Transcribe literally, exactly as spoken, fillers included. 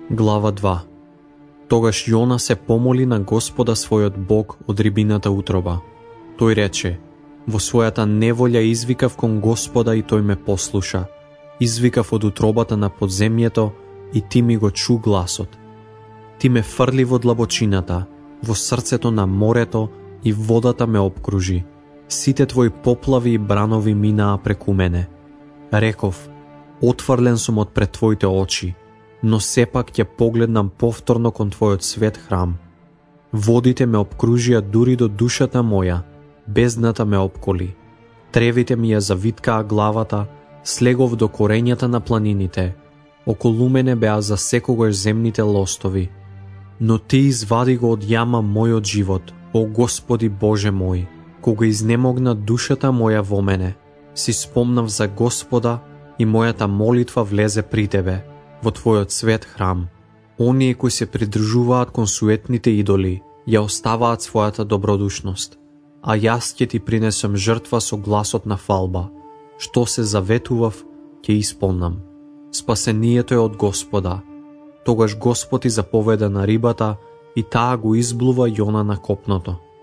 Глава два. Тогаш Јона се помоли на Господа својот Бог од рибината утроба. Тој рече: во својата неволја извикав кон Господа и тој ме послуша. Извикав од утробата на подземјето и ти ми го чу гласот. Ти ме фрли во длабочината, во срцето на морето и водата ме обкружи. Сите твои поплави и бранови минаа преку мене. Реков: отфрлен сум од пред твоите очи, но сепак ќе погледнам повторно кон твојот свет храм. Водите ме обкружија дури до душата моја, бездната ме обколи. Тревите ми ја завиткаа главата, слегов до корењата на планините. Околу мене беа за секогаш земните лостови. Но ти извади го од јама мојот живот, о Господи Боже мој. Кога изнемогна душата моја во мене, си спомнав за Господа и мојата молитва влезе при тебе, во твојот свет храм. Оние кои се придржуваат кон суетните идоли, ја оставаат својата добродушност, а јас ќе ти принесам жртва со гласот на фалба. Што се заветував, ќе исполнам. Спасението е од Господа. Тогаш Господ и заповеда на рибата и таа го изблува Јона на копното.